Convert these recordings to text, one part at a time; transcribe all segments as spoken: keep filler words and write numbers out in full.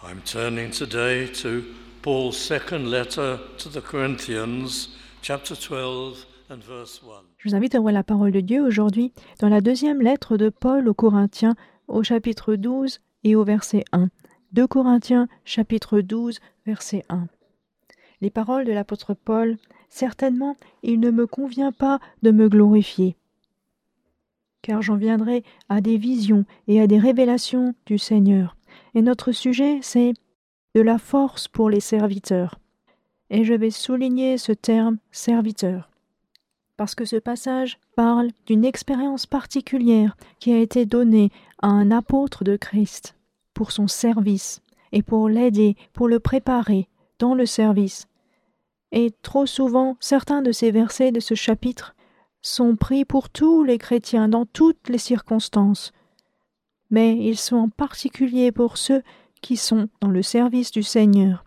I'm turning today to Paul's second letter to the Corinthians, chapter twelve and verse one. Je vous invite à ouvrir la parole de Dieu aujourd'hui dans la deuxième lettre de Paul aux Corinthiens au chapitre douze et au verset un. deux Corinthiens chapitre douze, verset un. Les paroles de l'apôtre Paul, « Certainement, il ne me convient pas de me glorifier, car j'en viendrai à des visions et à des révélations du Seigneur. » Et notre sujet, c'est de la force pour les serviteurs. Et je vais souligner ce terme « serviteur », parce que ce passage parle d'une expérience particulière qui a été donnée à un apôtre de Christ pour son service et pour l'aider, pour le préparer dans le service. Et trop souvent, certains de ces versets de ce chapitre sont pris pour tous les chrétiens dans toutes les circonstances. Mais ils sont en particulier pour ceux qui sont dans le service du Seigneur.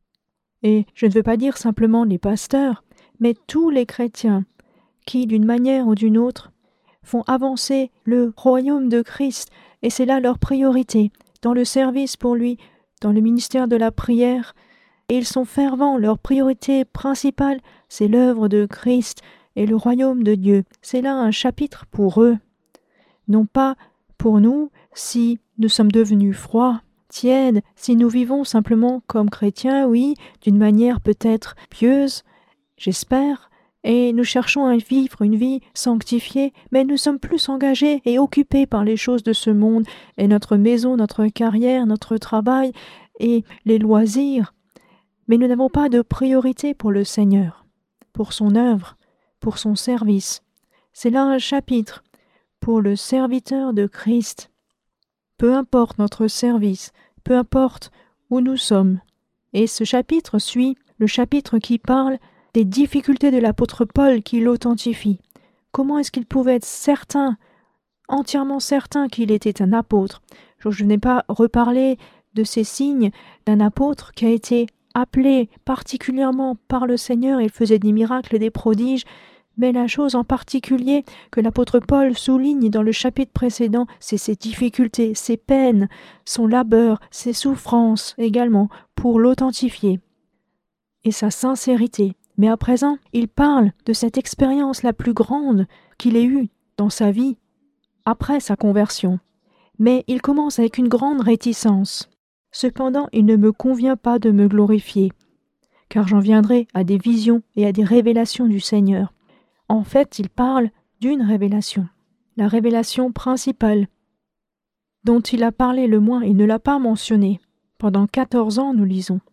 Et je ne veux pas dire simplement les pasteurs, mais tous les chrétiens qui, d'une manière ou d'une autre, font avancer le royaume de Christ, et c'est là leur priorité, dans le service pour lui, dans le ministère de la prière, et ils sont fervents, leur priorité principale, c'est l'œuvre de Christ et le royaume de Dieu. C'est là un chapitre pour eux, non pas pour nous, si nous sommes devenus froids, tièdes, si nous vivons simplement comme chrétiens, oui, d'une manière peut-être pieuse, j'espère, et nous cherchons à vivre une vie sanctifiée, mais nous sommes plus engagés et occupés par les choses de ce monde, et notre maison, notre carrière, notre travail, et les loisirs. Mais nous n'avons pas de priorité pour le Seigneur, pour son œuvre, pour son service. C'est là un chapitre pour le serviteur de Christ. Peu importe notre service, peu importe où nous sommes. Et ce chapitre suit le chapitre qui parle des difficultés de l'apôtre Paul qui l'authentifie. Comment est-ce qu'il pouvait être certain, entièrement certain qu'il était un apôtre? Je n'ai pas reparlé de ces signes d'un apôtre qui a été appelé particulièrement par le Seigneur. Il faisait des miracles et des prodiges. Mais la chose en particulier que l'apôtre Paul souligne dans le chapitre précédent, c'est ses difficultés, ses peines, son labeur, ses souffrances également, pour l'authentifier, et sa sincérité. Mais à présent, il parle de cette expérience la plus grande qu'il ait eue dans sa vie, après sa conversion. Mais il commence avec une grande réticence. « Cependant, il ne me convient pas de me glorifier, car j'en viendrai à des visions et à des révélations du Seigneur. » En fait, il parle d'une révélation, la révélation principale, dont il a parlé le moins et ne l'a pas mentionné. Pendant quatorze ans, nous lisons.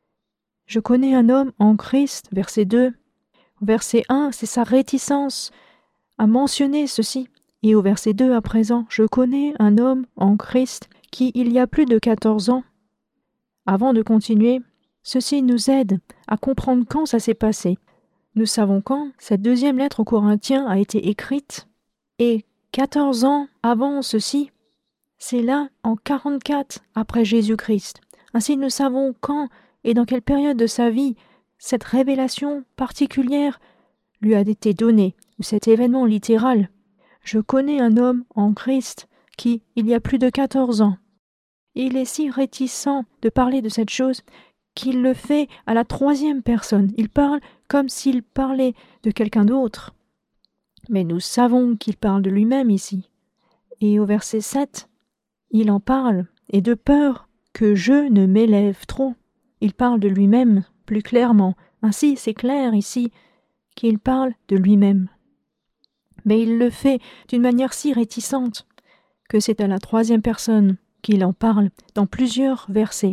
« Je connais un homme en Christ », verset deux. Verset un, c'est sa réticence à mentionner ceci. Et au verset deux à présent, « Je connais un homme en Christ qui, il y a plus de quatorze ans, » avant de continuer, ceci nous aide à comprendre quand ça s'est passé. Nous savons quand cette deuxième lettre aux Corinthiens a été écrite, et quatorze ans avant ceci, c'est là en quarante-quatre après Jésus-Christ. Ainsi nous savons quand et dans quelle période de sa vie cette révélation particulière lui a été donnée, ou cet événement littéral. Je connais un homme en Christ qui, il y a plus de quatorze ans, il est si réticent de parler de cette chose qu'il le fait à la troisième personne. Il parle comme s'il parlait de quelqu'un d'autre. Mais nous savons qu'il parle de lui-même ici. Et au verset sept, il en parle, et de peur que je ne m'élève trop. Il parle de lui-même plus clairement. Ainsi, c'est clair ici qu'il parle de lui-même. Mais il le fait d'une manière si réticente que c'est à la troisième personne qu'il en parle dans plusieurs versets.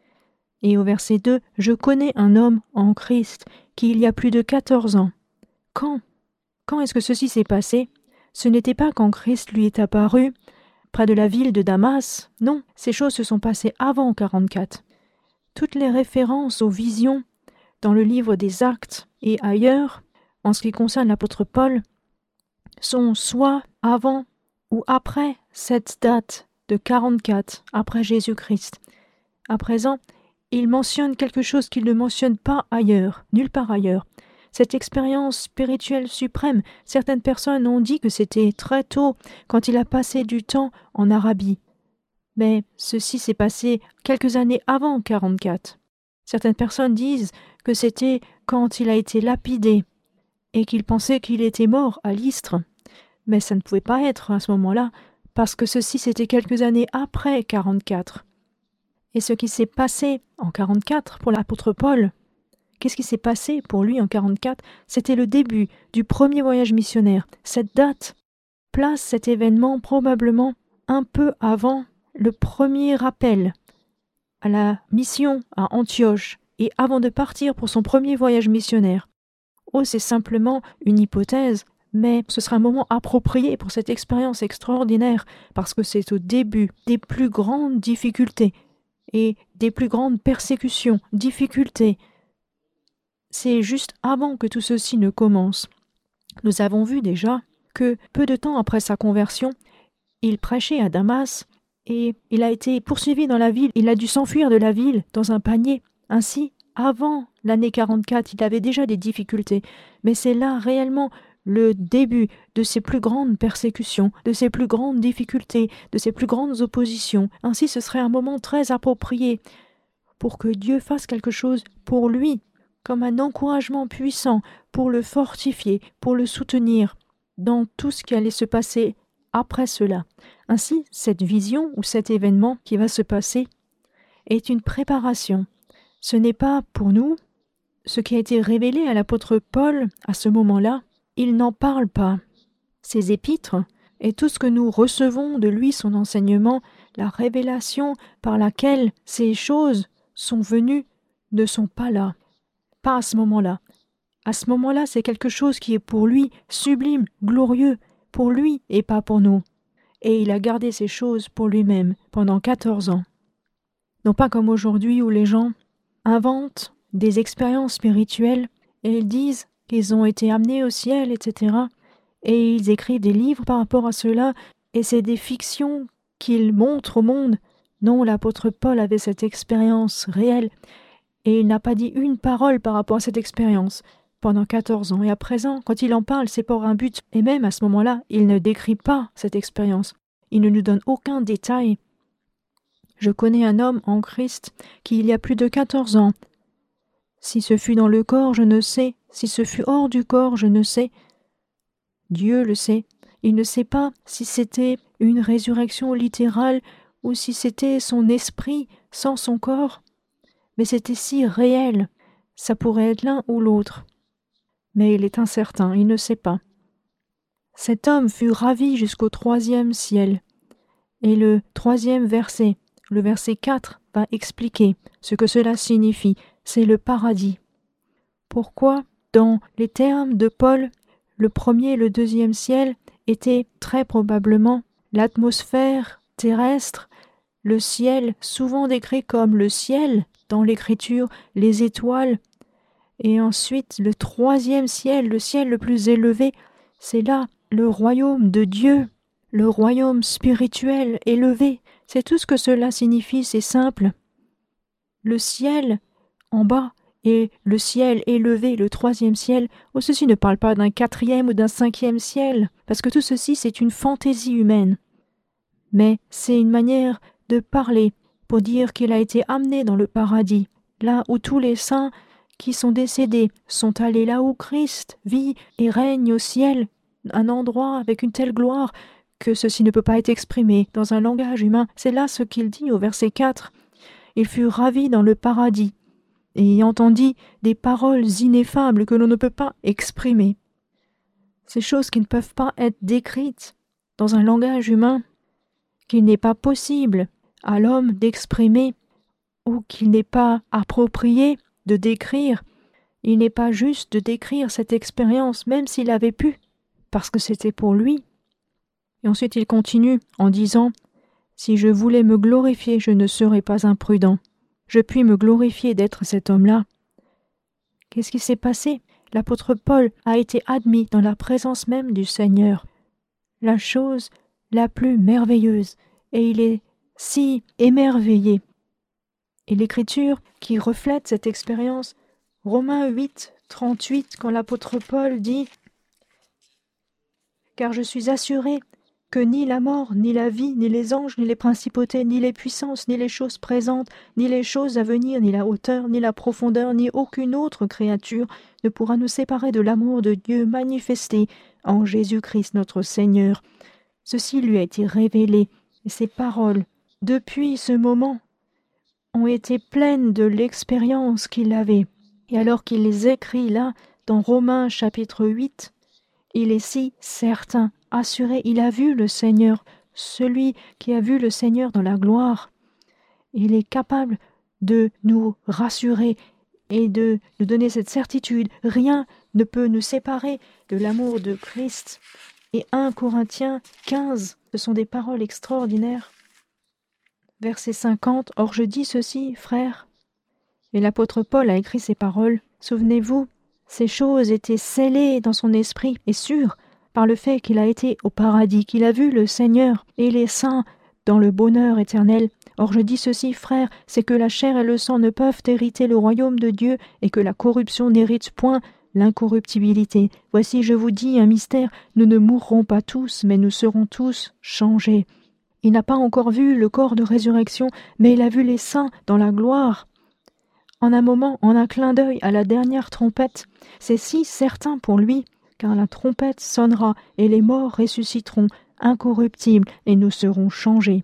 Et au verset deux, « Je connais un homme en Christ qui, il y a plus de quatorze ans. » Quand Quand est-ce que ceci s'est passé? Ce n'était pas quand Christ lui est apparu près de la ville de Damas. Non, ces choses se sont passées avant quarante-quatre. Toutes les références aux visions dans le livre des Actes et ailleurs, en ce qui concerne l'apôtre Paul, sont soit avant ou après cette date de quarante-quatre, après Jésus-Christ. À présent, il mentionne quelque chose qu'il ne mentionne pas ailleurs, nulle part ailleurs. Cette expérience spirituelle suprême, certaines personnes ont dit que c'était très tôt, quand il a passé du temps en Arabie. Mais ceci s'est passé quelques années avant quarante-quatre. Certaines personnes disent que c'était quand il a été lapidé et qu'il pensait qu'il était mort à Lystre. Mais ça ne pouvait pas être à ce moment-là, parce que ceci c'était quelques années après quarante-quatre. Et ce qui s'est passé en quarante-quatre pour l'apôtre Paul, qu'est-ce qui s'est passé pour lui en quarante-quatre? C'était le début du premier voyage missionnaire. Cette date place cet événement probablement un peu avant le premier appel à la mission à Antioche et avant de partir pour son premier voyage missionnaire. Oh, c'est simplement une hypothèse, mais ce sera un moment approprié pour cette expérience extraordinaire parce que c'est au début des plus grandes difficultés et des plus grandes persécutions, difficultés. C'est juste avant que tout ceci ne commence. Nous avons vu déjà que peu de temps après sa conversion, il prêchait à Damas et il a été poursuivi dans la ville. Il a dû s'enfuir de la ville dans un panier. Ainsi, avant l'année quarante-quatre, il avait déjà des difficultés. Mais c'est là réellement le début de ses plus grandes persécutions, de ses plus grandes difficultés, de ses plus grandes oppositions. Ainsi, ce serait un moment très approprié pour que Dieu fasse quelque chose pour lui, comme un encouragement puissant pour le fortifier, pour le soutenir dans tout ce qui allait se passer après cela. Ainsi, cette vision ou cet événement qui va se passer est une préparation. Ce n'est pas pour nous ce qui a été révélé à l'apôtre Paul à ce moment-là. Il n'en parle pas. Ses épîtres et tout ce que nous recevons de lui, son enseignement, la révélation par laquelle ces choses sont venues, ne sont pas là. Pas à ce moment-là. À ce moment-là, c'est quelque chose qui est pour lui sublime, glorieux, pour lui et pas pour nous. Et il a gardé ces choses pour lui-même pendant quatorze ans. Non pas comme aujourd'hui où les gens inventent des expériences spirituelles et ils disent qu'ils ont été amenés au ciel, et cetera. Et ils écrivent des livres par rapport à cela et c'est des fictions qu'ils montrent au monde. Non, l'apôtre Paul avait cette expérience réelle et il n'a pas dit une parole par rapport à cette expérience pendant quatorze ans. Et à présent, quand il en parle, c'est pour un but. Et même à ce moment-là, il ne décrit pas cette expérience. Il ne nous donne aucun détail. Je connais un homme en Christ qui, il y a plus de quatorze ans, si ce fut dans le corps, je ne sais. Si ce fut hors du corps, je ne sais. Dieu le sait. Il ne sait pas si c'était une résurrection littérale ou si c'était son esprit sans son corps. Mais c'était si réel. Ça pourrait être l'un ou l'autre. Mais il est incertain, il ne sait pas. Cet homme fut ravi jusqu'au troisième ciel. Et le troisième verset, le verset quatre, va expliquer ce que cela signifie. C'est le paradis. Pourquoi, dans les termes de Paul, le premier et le deuxième ciel étaient très probablement l'atmosphère terrestre, le ciel souvent décrit comme le ciel dans l'Écriture, les étoiles, et ensuite le troisième ciel, le ciel le plus élevé, c'est là le royaume de Dieu, le royaume spirituel élevé. C'est tout ce que cela signifie, c'est simple. Le ciel en bas et le ciel élevé, le troisième ciel, oh, ceci ne parle pas d'un quatrième ou d'un cinquième ciel, parce que tout ceci c'est une fantaisie humaine. Mais c'est une manière de parler pour dire qu'il a été amené dans le paradis, là où tous les saints qui sont décédés sont allés, là où Christ vit et règne au ciel, un endroit avec une telle gloire que ceci ne peut pas être exprimé dans un langage humain. C'est là ce qu'il dit au verset quatre. Il fut ravi dans le paradis et entendit des paroles ineffables que l'on ne peut pas exprimer. Ces choses qui ne peuvent pas être décrites dans un langage humain, qu'il n'est pas possible à l'homme d'exprimer ou qu'il n'est pas approprié de décrire. Il n'est pas juste de décrire cette expérience, même s'il avait pu, parce que c'était pour lui. Et ensuite il continue en disant « Si je voulais me glorifier, je ne serais pas imprudent. Je puis me glorifier d'être cet homme-là. » Qu'est-ce qui s'est passé? L'apôtre Paul a été admis dans la présence même du Seigneur. La chose la plus merveilleuse, et il est si émerveillé. Et l'Écriture qui reflète cette expérience, Romains huit, trente-huit, quand l'apôtre Paul dit « Car je suis assuré que ni la mort, ni la vie, ni les anges, ni les principautés, ni les puissances, ni les choses présentes, ni les choses à venir, ni la hauteur, ni la profondeur, ni aucune autre créature ne pourra nous séparer de l'amour de Dieu manifesté en Jésus-Christ notre Seigneur. Ceci lui a été révélé, et ces paroles, depuis ce moment, ont été pleines de l'expérience qu'il avait. Et alors qu'il les écrit là, dans Romains chapitre huit, il est si certain, assuré, il a vu le Seigneur, celui qui a vu le Seigneur dans la gloire. Il est capable de nous rassurer et de nous donner cette certitude. Rien ne peut nous séparer de l'amour de Christ. Et un Corinthiens quinze, ce sont des paroles extraordinaires. Verset cinquante, « Or je dis ceci, frères. » Et l'apôtre Paul a écrit ces paroles. Souvenez-vous, ces choses étaient scellées dans son esprit et sûres par le fait qu'il a été au paradis, qu'il a vu le Seigneur et les saints dans le bonheur éternel. Or je dis ceci, frères, c'est que la chair et le sang ne peuvent hériter le royaume de Dieu et que la corruption n'hérite point l'incorruptibilité. Voici, je vous dis un mystère, nous ne mourrons pas tous, mais nous serons tous changés. Il n'a pas encore vu le corps de résurrection, mais il a vu les saints dans la gloire. En un moment, en un clin d'œil à la dernière trompette, c'est si certain pour lui, car la trompette sonnera et les morts ressusciteront incorruptibles et nous serons changés.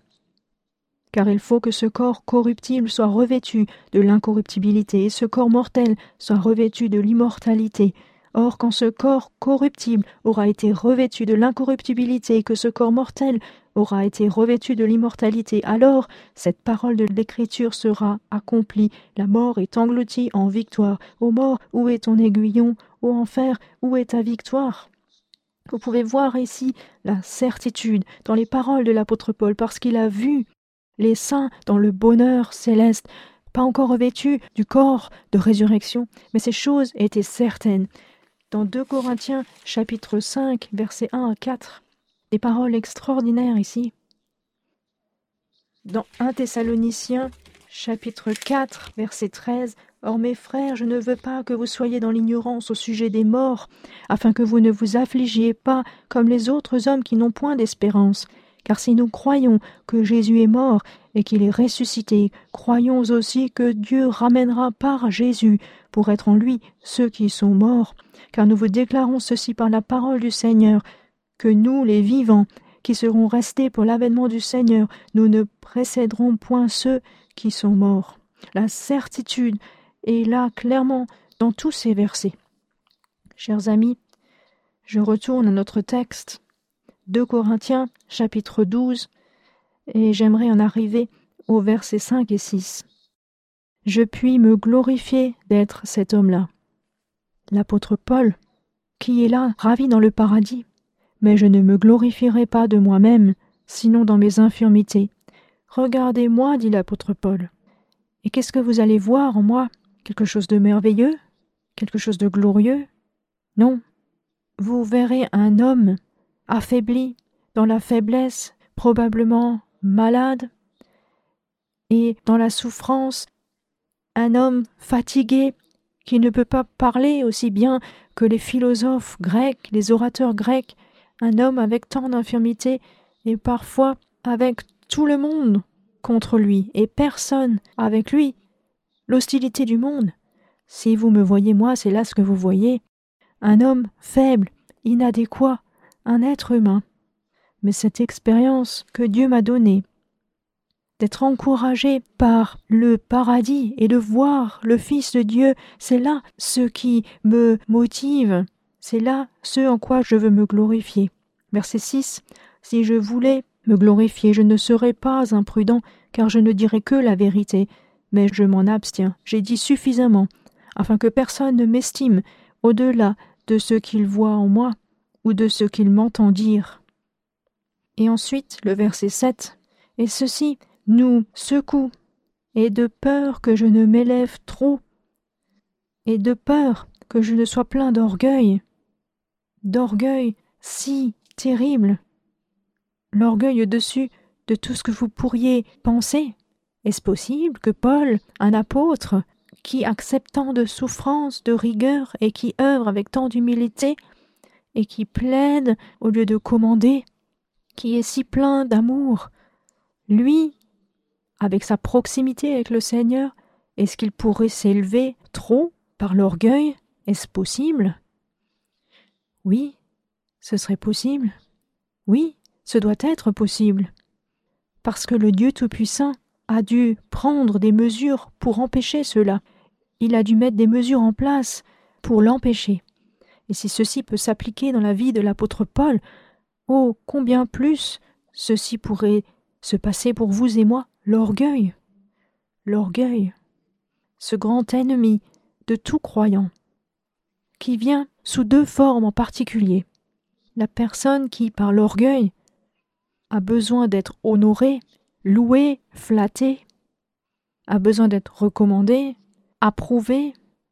Car il faut que ce corps corruptible soit revêtu de l'incorruptibilité et ce corps mortel soit revêtu de l'immortalité. Or, quand ce corps corruptible aura été revêtu de l'incorruptibilité et que ce corps mortel aura été revêtu de l'immortalité, alors cette parole de l'Écriture sera accomplie. La mort est engloutie en victoire. Ô mort, où est ton aiguillon? Ô enfer, où est ta victoire? Vous pouvez voir ici la certitude dans les paroles de l'apôtre Paul, parce qu'il a vu les saints dans le bonheur céleste, pas encore revêtus du corps de résurrection, mais ces choses étaient certaines. Dans deux Corinthiens, chapitre cinq, versets un à quatre, des paroles extraordinaires ici. Dans un Thessaloniciens, chapitre quatre, verset treize, « Or mes frères, je ne veux pas que vous soyez dans l'ignorance au sujet des morts, afin que vous ne vous affligiez pas comme les autres hommes qui n'ont point d'espérance. Car si nous croyons que Jésus est mort et qu'il est ressuscité, croyons aussi que Dieu ramènera par Jésus pour être en lui ceux qui sont morts. Car nous vous déclarons ceci par la parole du Seigneur, que nous, les vivants, qui serons restés pour l'avènement du Seigneur, nous ne précéderons point ceux qui sont morts. » La certitude est là clairement dans tous ces versets. Chers amis, je retourne à notre texte, deux Corinthiens, chapitre douze, et j'aimerais en arriver aux versets cinq et six. « Je puis me glorifier d'être cet homme-là. » L'apôtre Paul, qui est là, ravi dans le paradis, « Mais je ne me glorifierai pas de moi-même, sinon dans mes infirmités. Regardez-moi, dit l'apôtre Paul. Et qu'est-ce que vous allez voir en moi? Quelque chose de merveilleux? Quelque chose de glorieux? Non. Vous verrez un homme affaibli, dans la faiblesse, probablement malade, et dans la souffrance, un homme fatigué qui ne peut pas parler aussi bien que les philosophes grecs, les orateurs grecs, un homme avec tant d'infirmités et parfois avec tout le monde contre lui et personne avec lui, l'hostilité du monde. Si vous me voyez moi, c'est là ce que vous voyez, un homme faible, inadéquat, un être humain. Mais cette expérience que Dieu m'a donnée, d'être encouragé par le paradis et de voir le Fils de Dieu, c'est là ce qui me motive, c'est là ce en quoi je veux me glorifier. Verset six. « Si je voulais me glorifier, je ne serais pas imprudent, car je ne dirais que la vérité, mais je m'en abstiens. J'ai dit suffisamment, afin que personne ne m'estime au-delà de ce qu'il voit en moi ou de ce qu'il m'entend dire. » Et ensuite, le verset sept. « Et ceci nous secoue, et de peur que je ne m'élève trop, et de peur que je ne sois plein d'orgueil, d'orgueil si terrible, l'orgueil au-dessus de tout ce que vous pourriez penser. Est-ce possible que Paul, un apôtre, qui accepte tant de souffrance, de rigueur, et qui œuvre avec tant d'humilité, et qui plaide au lieu de commander, qui est si plein d'amour, lui, avec sa proximité avec le Seigneur, est-ce qu'il pourrait s'élever trop par l'orgueil? Est-ce possible? Oui, ce serait possible. Oui, ce doit être possible. Parce que le Dieu Tout-Puissant a dû prendre des mesures pour empêcher cela. Il a dû mettre des mesures en place pour l'empêcher. Et si ceci peut s'appliquer dans la vie de l'apôtre Paul, oh, combien plus ceci pourrait se passer pour vous et moi, l'orgueil. L'orgueil, ce grand ennemi de tout croyant, qui vient sous deux formes en particulier. La personne qui, par l'orgueil, a besoin d'être honorée, louée, flattée, a besoin d'être recommandée, approuvée.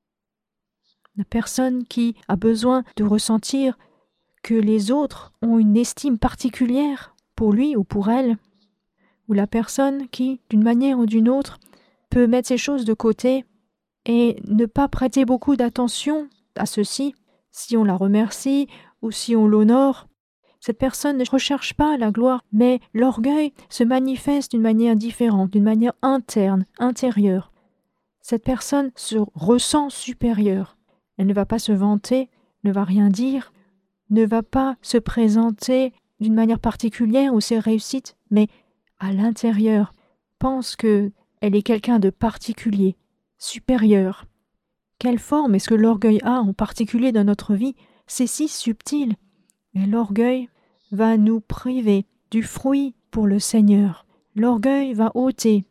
La personne qui a besoin de ressentir que les autres ont une estime particulière pour lui ou pour elle, ou la personne qui, d'une manière ou d'une autre, peut mettre ces choses de côté et ne pas prêter beaucoup d'attention à ceci, si on la remercie ou si on l'honore. Cette personne ne recherche pas la gloire, mais l'orgueil se manifeste d'une manière différente, d'une manière interne, intérieure. Cette personne se ressent supérieure. Elle ne va pas se vanter, ne va rien dire, ne va pas se présenter d'une manière particulière ou ses réussites, mais à l'intérieur, pense qu'elle est quelqu'un de particulier, supérieur. Quelle forme est-ce que l'orgueil a en particulier dans notre vie? C'est si subtil. Et l'orgueil va nous priver du fruit pour le Seigneur. L'orgueil va ôter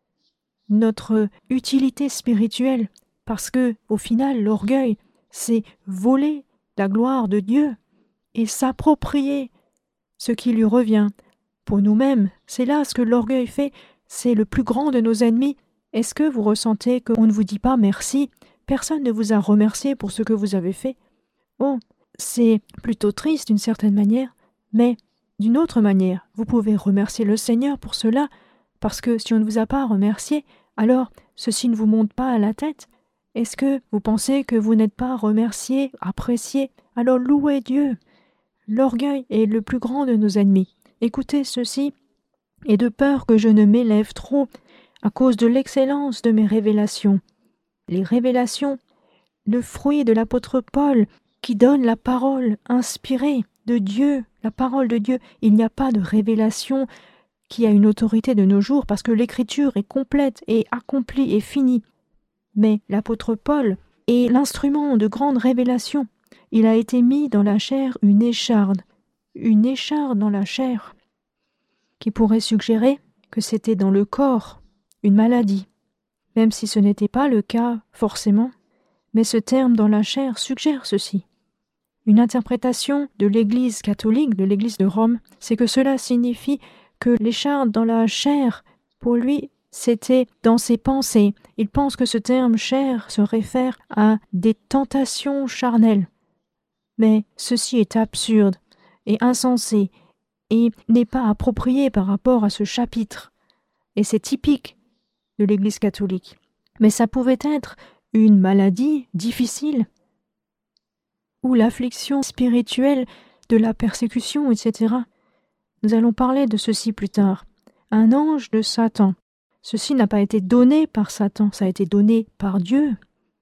notre utilité spirituelle, parce que, au final, l'orgueil, c'est voler la gloire de Dieu et s'approprier ce qui lui revient. Pour nous-mêmes, c'est là ce que l'orgueil fait, c'est le plus grand de nos ennemis. Est-ce que vous ressentez qu'on ne vous dit pas merci? Personne ne vous a remercié pour ce que vous avez fait. Oh, c'est plutôt triste d'une certaine manière, mais d'une autre manière, vous pouvez remercier le Seigneur pour cela, parce que si on ne vous a pas remercié, alors ceci ne vous monte pas à la tête. Est-ce que vous pensez que vous n'êtes pas remercié, apprécié? Alors louez Dieu. L'orgueil est le plus grand de nos ennemis. Écoutez ceci, et de peur que je ne m'élève trop à cause de l'excellence de mes révélations. Les révélations, le fruit de l'apôtre Paul qui donne la parole inspirée de Dieu, la parole de Dieu. Il n'y a pas de révélation qui a une autorité de nos jours parce que l'écriture est complète et accomplie et finie. Mais l'apôtre Paul est l'instrument de grande révélation. Il a été mis dans la chair une écharde, une écharde dans la chair, qui pourrait suggérer que c'était dans le corps, une maladie, même si ce n'était pas le cas forcément, mais ce terme dans la chair suggère ceci. Une interprétation de l'Église catholique, de l'Église de Rome, c'est que cela signifie que l'écharde dans la chair, pour lui, c'était dans ses pensées. Il pense que ce terme « chair » se réfère à des tentations charnelles. Mais ceci est absurde et insensé et n'est pas approprié par rapport à ce chapitre. Et c'est typique de l'Église catholique. Mais ça pouvait être une maladie difficile ou l'affliction spirituelle de la persécution, et cetera. Nous allons parler de ceci plus tard. Un ange de Satan. Ceci n'a pas été donné par Satan, ça a été donné par Dieu.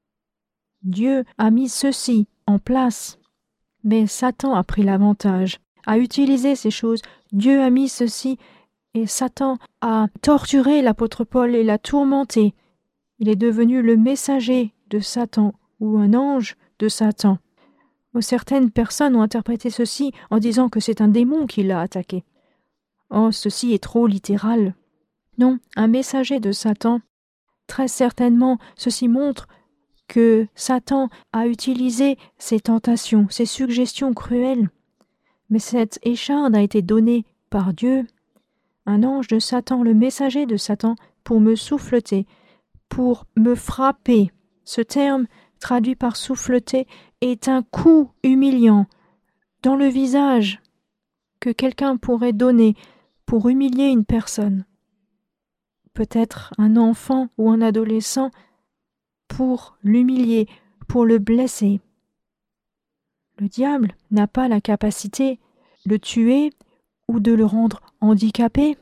Dieu a mis ceci en place. Mais Satan a pris l'avantage, a utilisé ces choses. Dieu a mis ceci et Satan a torturé l'apôtre Paul et l'a tourmenté. Il est devenu le messager de Satan ou un ange de Satan. Certaines personnes ont interprété ceci en disant que c'est un démon qui l'a attaqué. Oh, ceci est trop littéral. Non, un messager de Satan. Très certainement, ceci montre que Satan a utilisé ses tentations, ses suggestions cruelles. Mais cette écharde a été donnée par Dieu, un ange de Satan, le messager de Satan, pour me souffleter, pour me frapper. Ce terme, traduit par souffleter, est un coup humiliant dans le visage que quelqu'un pourrait donner pour humilier une personne. Peut-être un enfant ou un adolescent pour l'humilier, pour le blesser. Le diable n'a pas la capacité de tuer ou de le rendre handicapé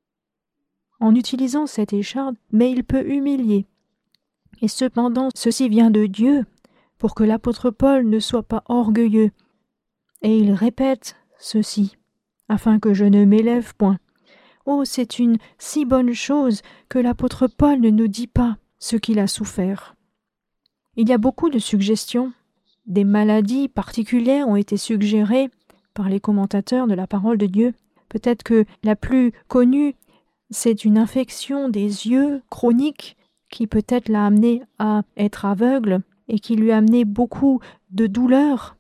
en utilisant cette écharde, mais il peut humilier. Et cependant, ceci vient de Dieu, pour que l'apôtre Paul ne soit pas orgueilleux. Et il répète ceci, afin que je ne m'élève point. Oh, c'est une si bonne chose que l'apôtre Paul ne nous dit pas ce qu'il a souffert. Il y a beaucoup de suggestions. Des maladies particulières ont été suggérées par les commentateurs de la parole de Dieu. Peut-être que la plus connue, c'est une infection des yeux chronique qui peut-être l'a amené à être aveugle et qui lui a amené beaucoup de douleurs.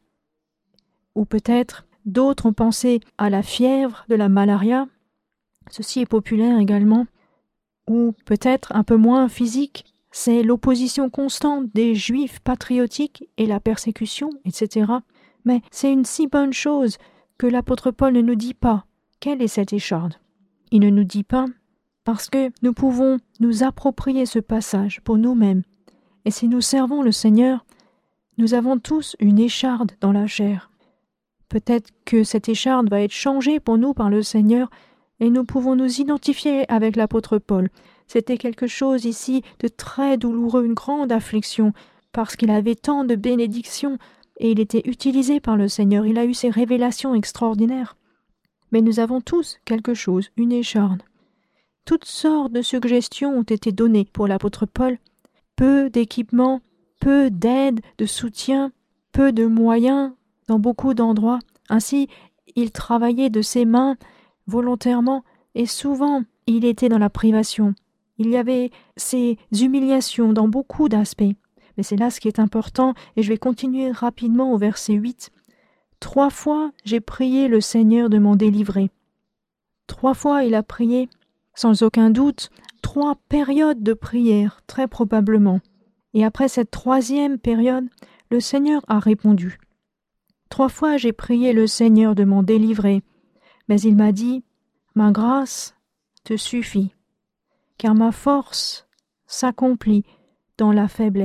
Ou peut-être d'autres ont pensé à la fièvre de la malaria. Ceci est populaire également. Ou peut-être un peu moins physique, c'est l'opposition constante des Juifs patriotiques et la persécution, et cetera. Mais c'est une si bonne chose que l'apôtre Paul ne nous dit pas. Quelle est cette écharde? Il ne nous dit pas parce que nous pouvons nous approprier ce passage pour nous-mêmes. Et si nous servons le Seigneur, nous avons tous une écharde dans la chair. Peut-être que cette écharde va être changée pour nous par le Seigneur et nous pouvons nous identifier avec l'apôtre Paul. C'était quelque chose ici de très douloureux, une grande affliction, parce qu'il avait tant de bénédictions et il était utilisé par le Seigneur. Il a eu ces révélations extraordinaires. Mais nous avons tous quelque chose, une écharde. Toutes sortes de suggestions ont été données pour l'apôtre Paul. Peu d'équipements, peu d'aide, de soutien, peu de moyens dans beaucoup d'endroits. Ainsi, il travaillait de ses mains volontairement et souvent il était dans la privation. Il y avait ces humiliations dans beaucoup d'aspects. Mais c'est là ce qui est important et je vais continuer rapidement au verset huit. Trois fois j'ai prié le Seigneur de m'en délivrer. Trois fois il a prié, sans aucun doute, trois périodes de prière, très probablement. Et après cette troisième période, le Seigneur a répondu. Trois fois j'ai prié le Seigneur de m'en délivrer, mais il m'a dit, « Ma grâce te suffit, car ma force s'accomplit dans la faiblesse. »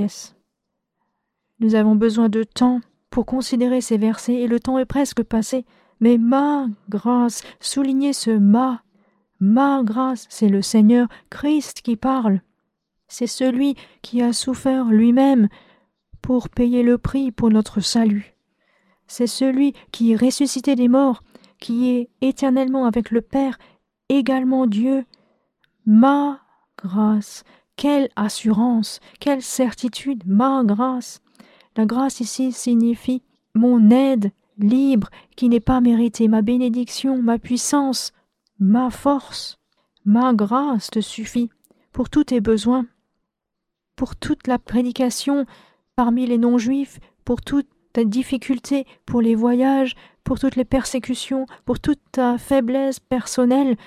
Nous avons besoin de temps pour considérer ces versets, et le temps est presque passé, mais ma grâce, soulignez ce « ma », ma grâce, c'est le Seigneur Christ qui parle. C'est celui qui a souffert lui-même pour payer le prix pour notre salut. C'est celui qui est ressuscité des morts, qui est éternellement avec le Père, également Dieu. Ma grâce, quelle assurance, quelle certitude, ma grâce. La grâce ici signifie mon aide libre qui n'est pas méritée, ma bénédiction, ma puissance, ma force. Ma grâce te suffit pour tous tes besoins, pour toute la prédication parmi les non-juifs, pour toute ta difficulté, pour les voyages, pour toutes les persécutions, pour toute ta faiblesse personnelle.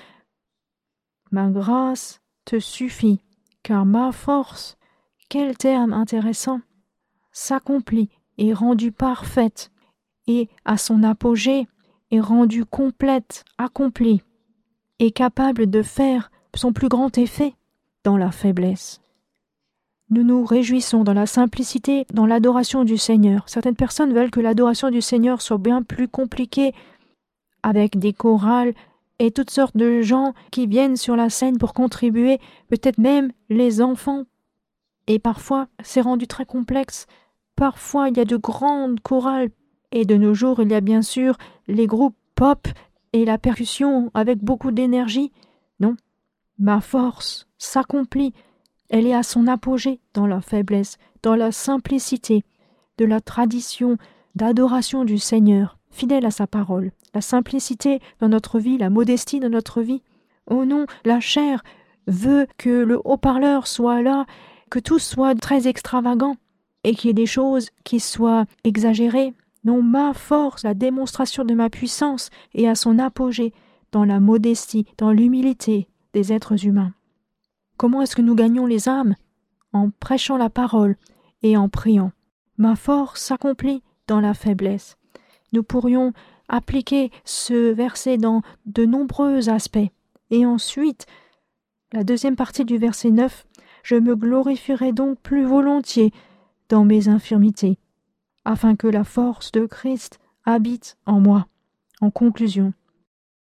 Ma grâce te suffit, car ma force, quel terme intéressant, s'accomplit, est rendue parfaite, et à son apogée est rendue complète, accomplie, et capable de faire son plus grand effet dans la faiblesse. Nous nous réjouissons dans la simplicité, dans l'adoration du Seigneur. Certaines personnes veulent que l'adoration du Seigneur soit bien plus compliquée, avec des chorales et toutes sortes de gens qui viennent sur la scène pour contribuer, peut-être même les enfants. Et parfois, c'est rendu très complexe. Parfois, il y a de grandes chorales. Et de nos jours, il y a bien sûr les groupes pop et la percussion avec beaucoup d'énergie. Non, ma force s'accomplit. Elle est à son apogée dans la faiblesse, dans la simplicité de la tradition d'adoration du Seigneur, fidèle à sa parole. La simplicité dans notre vie, la modestie dans notre vie. Oh non, la chair veut que le haut-parleur soit là, que tout soit très extravagant et qu'il y ait des choses qui soient exagérées. Non, ma force, la démonstration de ma puissance est à son apogée dans la modestie, dans l'humilité des êtres humains. Comment est-ce que nous gagnons les âmes? En prêchant la parole et en priant. Ma force s'accomplit dans la faiblesse. Nous pourrions appliquer ce verset dans de nombreux aspects. Et ensuite, la deuxième partie du verset neuf, « Je me glorifierai donc plus volontiers dans mes infirmités, afin que la force de Christ habite en moi. » En conclusion,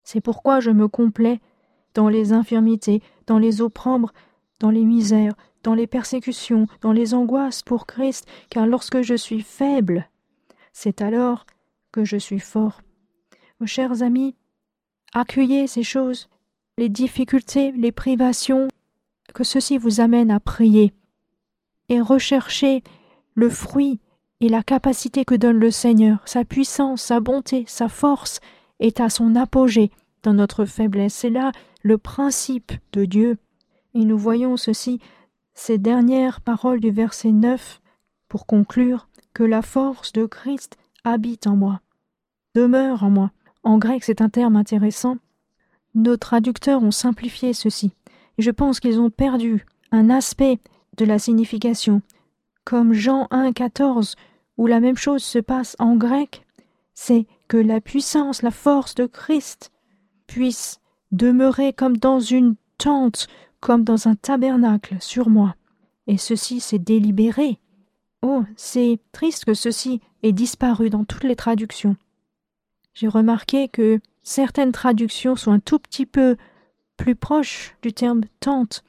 C'est pourquoi je me complais dans les infirmités, dans les opprombres, dans les misères, dans les persécutions, dans les angoisses pour Christ, car lorsque je suis faible, c'est alors que je suis fort. Mes chers amis, accueillez ces choses, les difficultés, les privations, que ceci vous amène à prier et recherchez le fruit et la capacité que donne le Seigneur. Sa puissance, sa bonté, sa force est à son apogée dans notre faiblesse. C'est là le principe de Dieu. Et nous voyons ceci, ces dernières paroles du verset neuf, pour conclure, que la force de Christ habite en moi, demeure en moi. En grec, c'est un terme intéressant. Nos traducteurs ont simplifié ceci. Et je pense qu'ils ont perdu un aspect de la signification. Comme Jean un, quatorze, où la même chose se passe en grec, c'est que la puissance, la force de Christ puisse demeurer comme dans une tente, comme dans un tabernacle sur moi. Et ceci, c'est délibéré. Oh, c'est triste que ceci ait disparu dans toutes les traductions. J'ai remarqué que certaines traductions sont un tout petit peu plus proches du terme tente,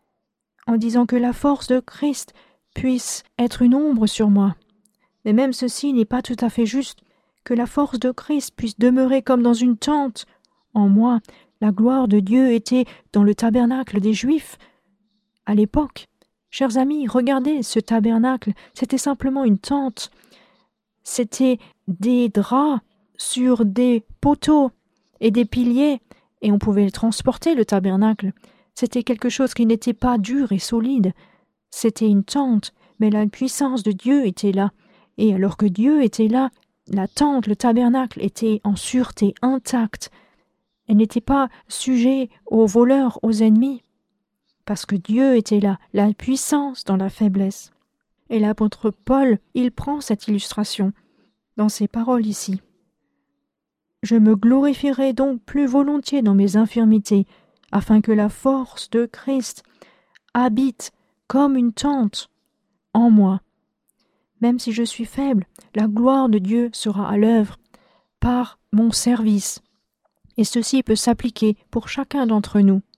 en disant que la force de Christ puisse être une ombre sur moi. Mais même ceci n'est pas tout à fait juste, que la force de Christ puisse demeurer comme dans une tente en moi. La gloire de Dieu était dans le tabernacle des Juifs à l'époque. Chers amis, regardez ce tabernacle, c'était simplement une tente. C'était des draps sur des poteaux et des piliers, et on pouvait transporter le tabernacle. C'était quelque chose qui n'était pas dur et solide. C'était une tente, mais la puissance de Dieu était là. Et alors que Dieu était là, la tente, le tabernacle était en sûreté, intacte. Elle n'était pas sujet aux voleurs, aux ennemis, parce que Dieu était là, la puissance dans la faiblesse. Et l'apôtre Paul, il prend cette illustration dans ses paroles ici. Je me glorifierai donc plus volontiers dans mes infirmités, afin que la force de Christ habite comme une tente en moi. Même si je suis faible, la gloire de Dieu sera à l'œuvre par mon service. Et ceci peut s'appliquer pour chacun d'entre nous.